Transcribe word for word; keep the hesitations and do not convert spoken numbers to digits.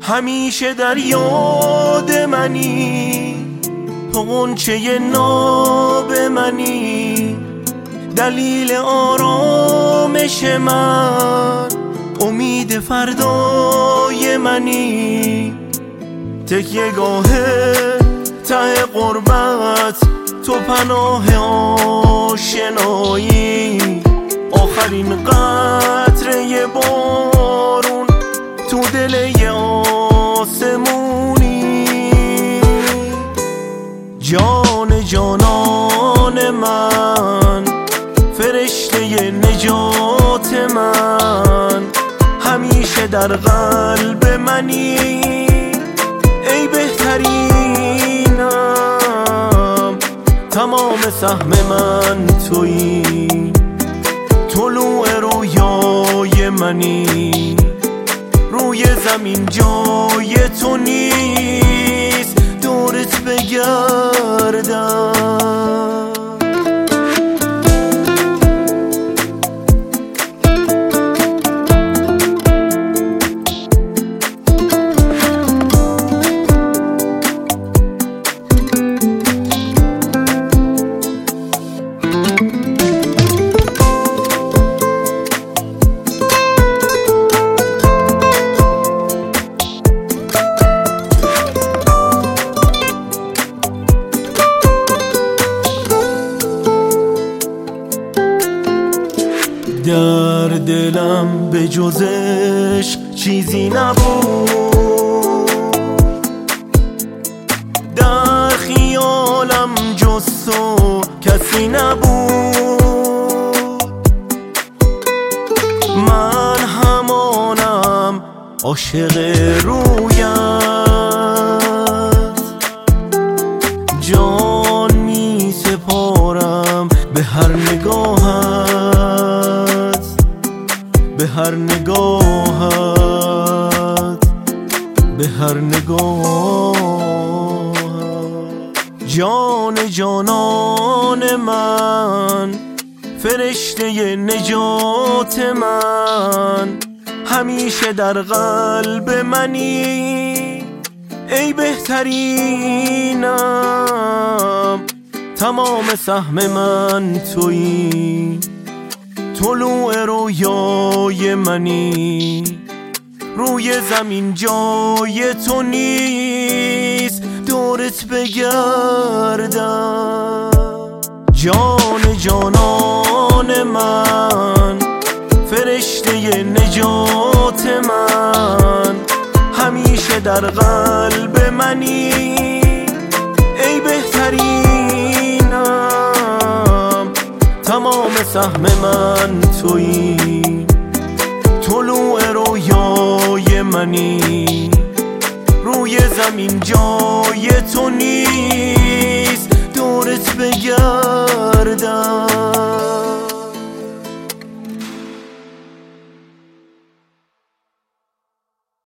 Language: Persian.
همیشه در یاد منی، تو غنچه ناب منی، دلیل آرامش من، امید فردای منی. تکیه گاه ته غربت، تو پناه آشنایی، آخرین قطره بارون تو دل آسمونی. جان جانان من، فرشته نجات من، همیشه در قلب منی. ای بهترینم، تمام سهم من تویی، طلوع رویای منی. روی زمین جای تو نیست، دورت بگردم. در دلم به جز عشق چیزی نبود، در خیالم جز تو کسی نبود. من همانم عاشق رویت، جان می سپارم به هر نگاهت، به هر نگاهت، به هر نگاهت. جان جانان من، فرشته نجات من، همیشه در قلب منی. ای بهترینم، تمام سهم من تویی، طلوع رویای منی. روی زمین جای تو نیست، دورت بگردم. جان جانان من، فرشته نجات من، همیشه در قلب منی. ای بهترینم، تمام سهم من تویی، طلوع رویای منی. روی زمین جای تو نیست، دورت بگردم.